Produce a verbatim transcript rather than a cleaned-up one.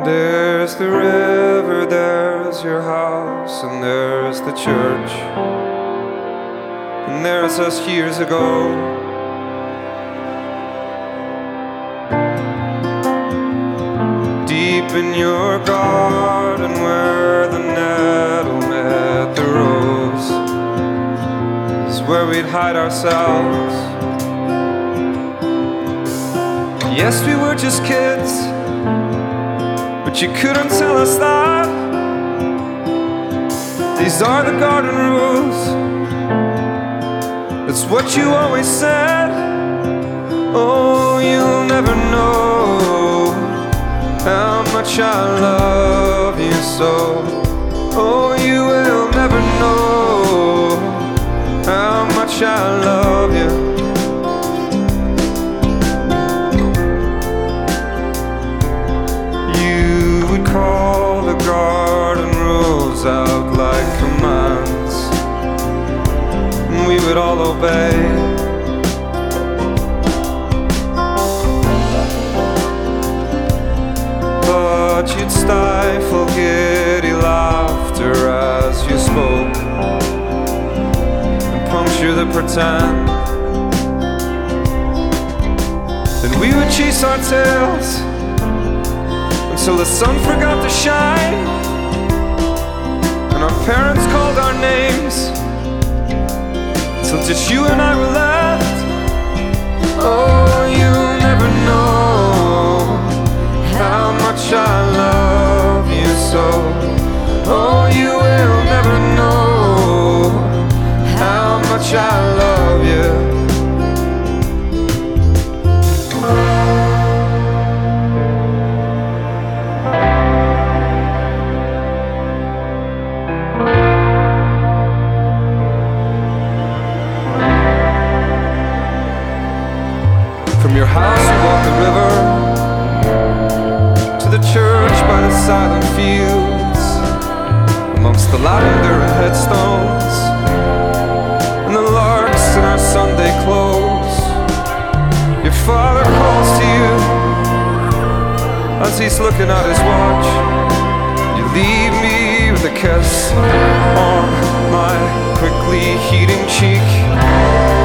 There's the river, there's your house, and there's the church, and there's us years ago. Deep in your garden where the nettle met the rose is where we'd hide ourselves. Yes, we were just kids, but you couldn't tell us that. These are the garden rules, that's what you always said. Oh, you'll never know how much I love you so. Oh, you will never know how much I love you. Call the garden rules out like commands, and we would all obey. But you'd stifle giddy laughter as you spoke, and puncture the pretend. Then we would chase our tails till the sun forgot to shine, and our parents called our names, till just you and I were left. Oh, you'll never know how much I love you so. Oh, you will never know how much I love you. From your house we walk the river to the church by the silent fields, amongst the lavender and headstones and the larks in our Sunday clothes. Your father calls to you as he's looking at his watch. You leave me with a kiss on my quickly heating cheek.